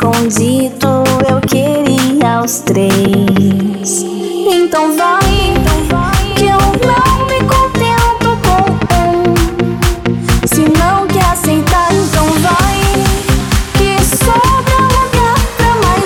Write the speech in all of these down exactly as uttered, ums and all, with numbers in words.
escondido eu queria os três. Então vai, que eu não me contento com um. Se não quer aceitar, então vai, que sobra lugar pra mais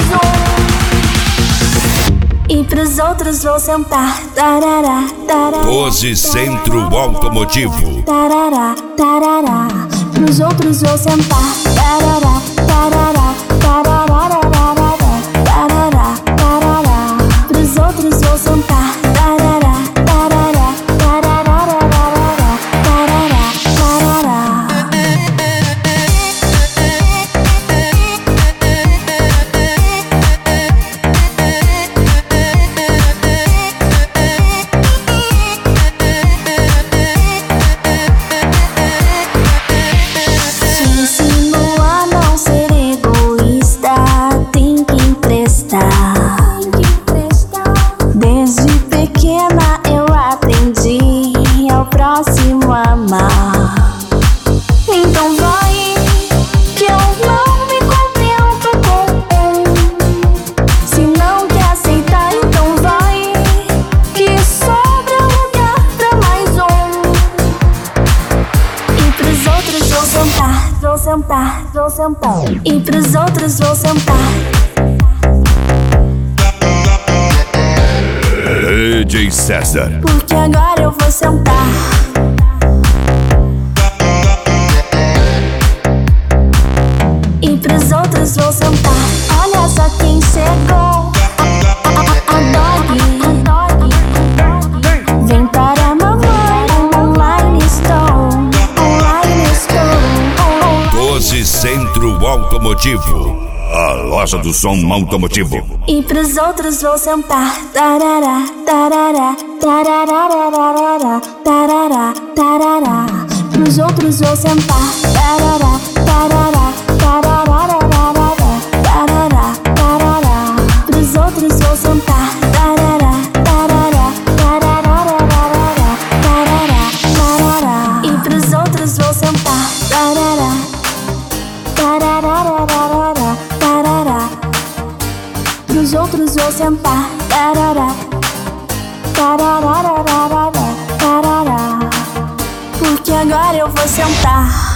um. E pros outros vou sentar. Tarará, tarará. Doze Centro Automotivo. Tarará, tarará. Pros outros vou sentar. Tarará, tarará, tarará, tarará, tarará. Pros outros vou sentar. Tarará, tarará, tarará, tarará, tarará. Te ensino a não ser egoísta, tem que emprestar. Desde pequena eu aprendi ao próximo amar. Então vai, que eu não me contento com um. Se não quer aceitar, então vai, que sobra lugar pra mais um. E pros outros vou sentar, vou sentar, vou sentar. E pros outros vou sentar. D J César. Porque agora eu vou sentar. E pros outros vou sentar. Olha só quem chegou. A dog. Vem para a mamãe. Online estou. Online estou. Doze Centro Automotivo. A loja do som automotivo. E pros outros vou sentar. Tarará, tarará, tarará, tarará, tarará. Pros outros vou sentar. Tarará, tarará, tarará, tarará, tarará. Pros outros vou sentar. Tarará, tarará, tarará, tarará, tarará. E pros outros vou sentar. Tarará, tarará, tarará. Pros outros vou sentar. Tarará, tarará, tarará. Porque agora eu vou sentar.